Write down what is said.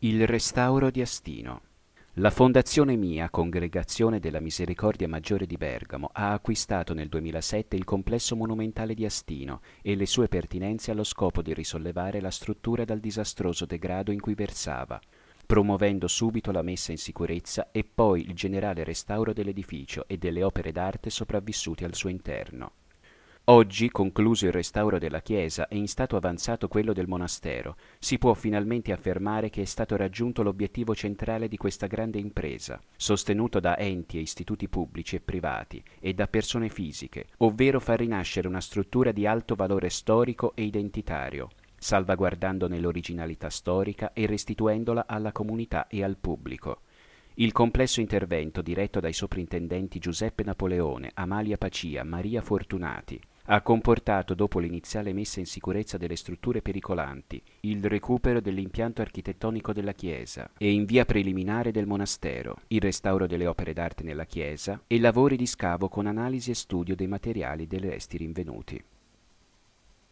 Il restauro di Astino. La Fondazione Mia, Congregazione della Misericordia Maggiore di Bergamo, ha acquistato nel 2007 il complesso monumentale di Astino e le sue pertinenze allo scopo di risollevare la struttura dal disastroso degrado in cui versava, promuovendo subito la messa in sicurezza e poi il generale restauro dell'edificio e delle opere d'arte sopravvissute al suo interno. Oggi, concluso il restauro della chiesa e in stato avanzato quello del monastero, si può finalmente affermare che è stato raggiunto l'obiettivo centrale di questa grande impresa, sostenuto da enti e istituti pubblici e privati e da persone fisiche, ovvero far rinascere una struttura di alto valore storico e identitario, salvaguardandone l'originalità storica e restituendola alla comunità e al pubblico. Il complesso intervento, diretto dai soprintendenti Giuseppe Napoleone, Amalia Pacia, Maria Fortunati, ha comportato, dopo l'iniziale messa in sicurezza delle strutture pericolanti, il recupero dell'impianto architettonico della chiesa e, in via preliminare, del monastero, il restauro delle opere d'arte nella chiesa e lavori di scavo con analisi e studio dei materiali e dei resti rinvenuti.